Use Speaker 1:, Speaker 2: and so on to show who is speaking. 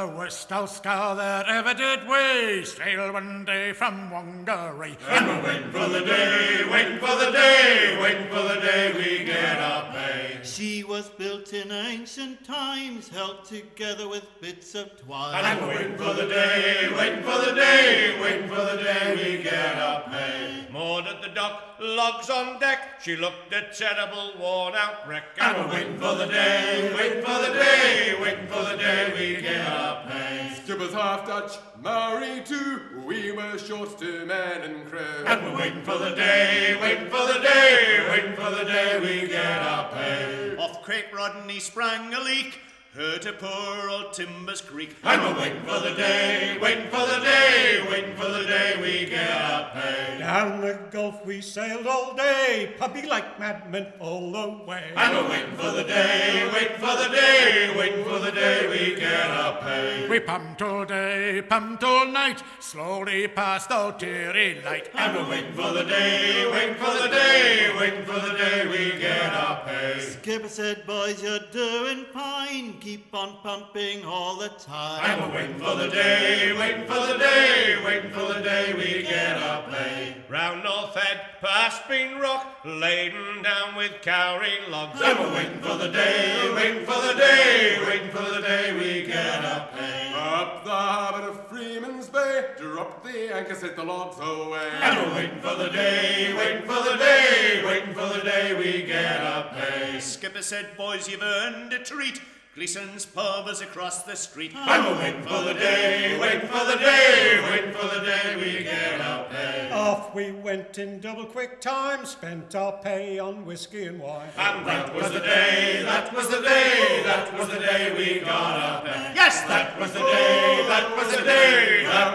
Speaker 1: The worst old scow that ever did we sail one day from Whangaree.
Speaker 2: And we're waiting for the day, waiting for the day, waiting for the day we get our pay.
Speaker 3: She was built in ancient times, held together with bits of twine.
Speaker 2: And we're waiting for the day, waiting for the day, waiting for the day we get our pay. Moored at the dock, logs on deck, she looked a terrible worn-out wreck. And we're waiting for the day, waiting for the day, waiting for the day we get our pay.
Speaker 4: Skipper's half Dutch, Maori too, we were short to man and crew.
Speaker 2: And we're waiting for the day, waiting for the day, waiting for the day we get our pay.
Speaker 5: Off Craig Rodney sprang a leak, heard a poor old timbers creak.
Speaker 2: And we're waiting for the day, waiting for the day, waiting for the day we get our pay.
Speaker 1: Down the Gulf we sailed all day, puppy like madmen all the way.
Speaker 2: And we're waiting for the day, waiting for the day, waiting for the day we get our pay.
Speaker 1: We pumped all day, pumped all night, slowly past the teary light.
Speaker 2: And we're waiting for the day, waiting for the day, waiting for the day we get our pay.
Speaker 3: Skipper said, boys, you're doing fine, keep on pumping all the time.
Speaker 2: And we're waiting for the day, waiting for the day, waiting for the day we get our pay. Round North Head, past Bean Rock, laden down with cowrie logs. And we're waiting for the day, waiting for the day, waiting for the day we get our pay.
Speaker 4: Up the harbour of Freeman's Bay, drop the anchor, set the logs away.
Speaker 2: And we're waiting for the day, waiting for the day, waiting for the day we get our pay.
Speaker 5: Skipper said, boys, you've earned a treat. Gleason's pub is across the street.
Speaker 2: And we're waiting for the day, waiting for the day, waiting for the day we get our pay.
Speaker 1: Off we went in double quick time, spent our pay on whiskey and wine.
Speaker 2: And that was the day, that was the day, that was the day we got our pay.
Speaker 5: Yes,
Speaker 2: That was the day, that was the day, that